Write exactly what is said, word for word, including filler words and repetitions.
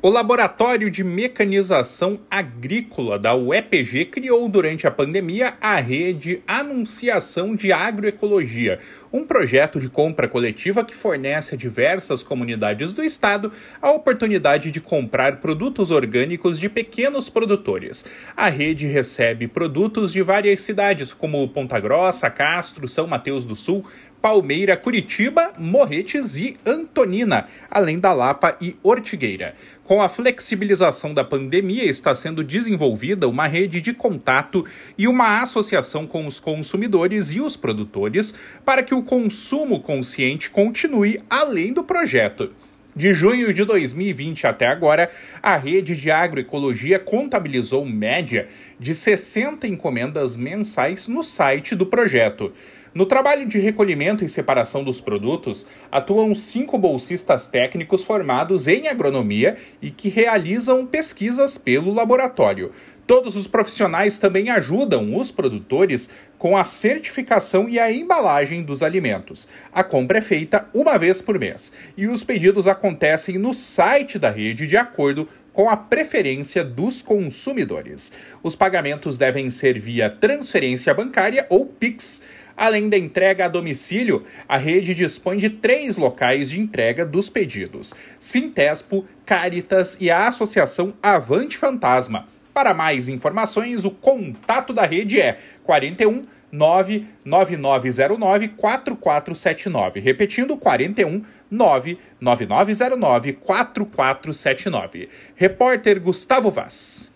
O Laboratório de Mecanização Agrícola da U E P G criou durante a pandemia a rede Anunciação de Agroecologia, um projeto de compra coletiva que fornece a diversas comunidades do estado a oportunidade de comprar produtos orgânicos de pequenos produtores. A rede recebe produtos de várias cidades, como Ponta Grossa, Castro, São Mateus do Sul, Palmeira, Curitiba, Morretes e Antonina, além da Lapa e Ortigueira. Com a flexibilização da pandemia, está sendo desenvolvida uma rede de contato e uma associação com os consumidores e os produtores para que o consumo consciente continue além do projeto. De junho de dois mil e vinte até agora, a rede de agroecologia contabilizou média de sessenta encomendas mensais no site do projeto. No trabalho de recolhimento e separação dos produtos, atuam cinco bolsistas técnicos formados em agronomia e que realizam pesquisas pelo laboratório. Todos os profissionais também ajudam os produtores com a certificação e a embalagem dos alimentos. A compra é feita uma vez por mês e os pedidos acontecem no site da rede de acordo com a preferência dos consumidores. Os pagamentos devem ser via transferência bancária ou Pix. Além da entrega a domicílio, a rede dispõe de três locais de entrega dos pedidos: Sintespo, Caritas e a Associação Avante Fantasma. Para mais informações, o contato da rede é quarenta e um, nove nove nove zero nove, quatro quatro sete nove. Repetindo, quarenta e um, nove nove nove zero nove, quatro quatro sete nove. Repórter Gustavo Vaz.